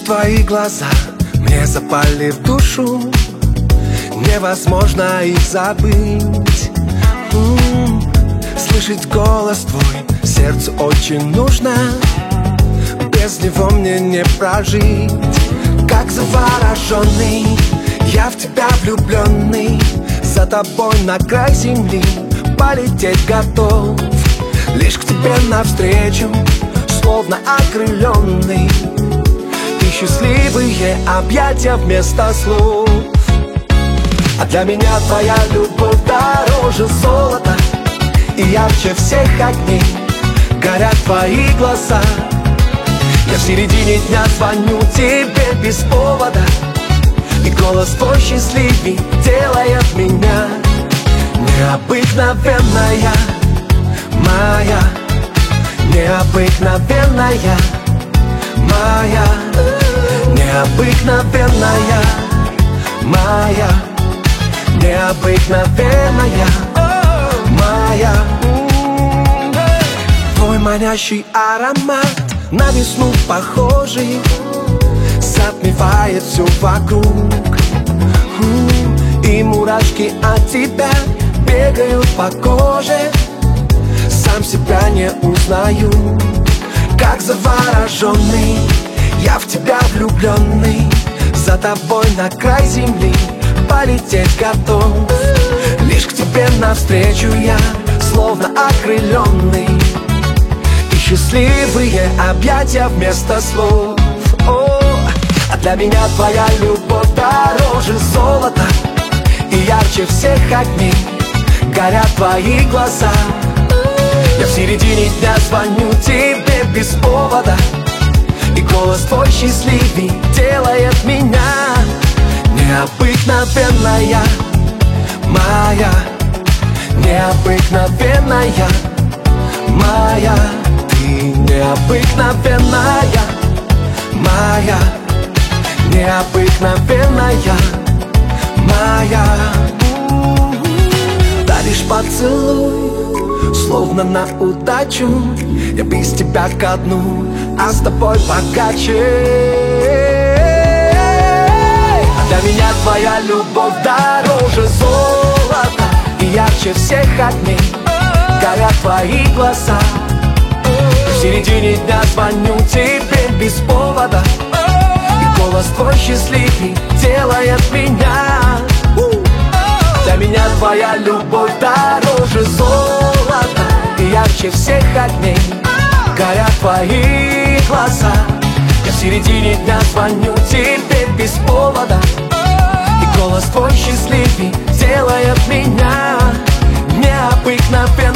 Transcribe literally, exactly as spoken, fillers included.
твои глаза мне запали в душу, невозможно их забыть. М-м-м. Слышать голос твой сердцу очень нужно, без него мне не прожить. Как завороженный, я в тебя влюбленный, за тобой на край земли полететь готов. Лишь к тебе навстречу, словно окрыленный, и счастливые объятия вместо слов. А для меня твоя любовь дороже золота, и ярче всех огней горят твои глаза. Я в середине дня звоню тебе без повода, и голос твой счастливый делает меня необыкновенная, моя, необыкновенная, моя, необыкновенная, моя, необыкновенная, моя. Твой манящий аромат, на весну похожий, затмевает все вокруг. И мурашки от тебя бегают по коже, сам себя не узнаю. Как завороженный, я в тебя влюбленный, за тобой на край земли полететь готов. Лишь к тебе навстречу я, словно окрыленный, и счастливые объятия вместо слов. О, а для меня твоя любовь дороже золота, и ярче всех огней горят твои глаза. Я в середине дня звоню тебе без повода, и голос твой счастливый делает меня необыкновенная, моя, необыкновенная, моя. Ты необыкновенная, моя, необыкновенная, моя. Даришь поцелуй, словно на удачу, я без тебя ко дну, а с тобой богаче. А для меня твоя любовь дороже золота, и ярче всех огней горят твои глаза. В середине дня звоню тебе без повода, и голос твой счастливый делает меня. Для меня твоя любовь дороже золота, и ярче всех огней горят твои глаза. Я в середине дня звоню тебе без повода, и голос твой счастливый делает меня необыкновенным.